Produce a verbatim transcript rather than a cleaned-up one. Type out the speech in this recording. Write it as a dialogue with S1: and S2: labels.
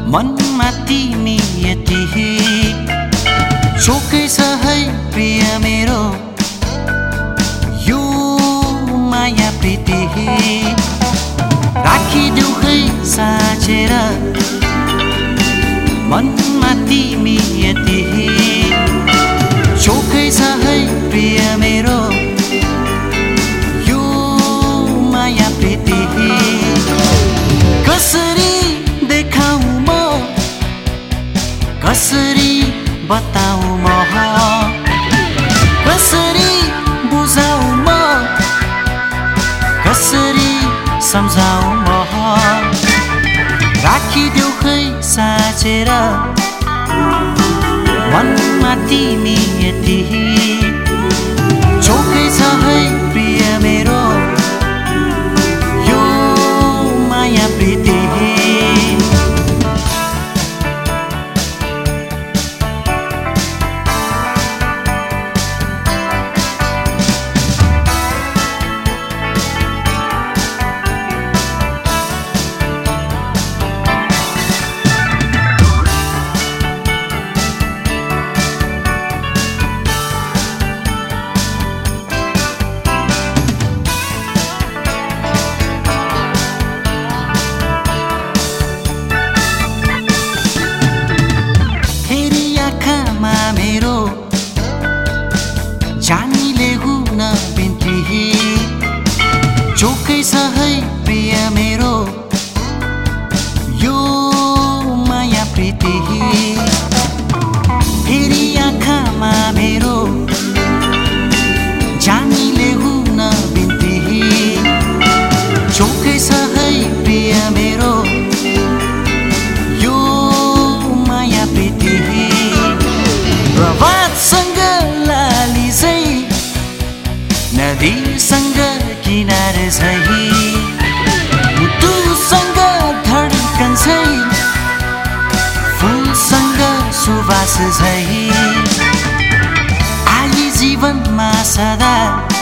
S1: मनमा तिमी यति चोकै छ है प्रिय मेरो यो माया प्रीति राखिदेऊ है साँचेर मनमा तिमी यति चोकै छ है प्रिय मेरो यो माया प्रीति कसरी देखाऊ म कसरी बताऊ म कसरी बुझाऊ म कसरी सम्झाऊ म राखिदेऊ है साँचेर मनमा तिमी यति चोकै छ है प्रिय मेरो यो माया प्रीति मेरो जानीले हुन बिन्ती चोकै छ है प्रिय मेरो यो माया प्रीति फेरि आँखामा मेरो जानीले हुन बिन्ती चोकै छ है प्रिय मेरो यो माया प्रीति प्रभातसँग लाली झै नदीसँग किनार झै मुटुसँग धड्कन झै फुलसँग सुवास झै आई जीवनमा सदा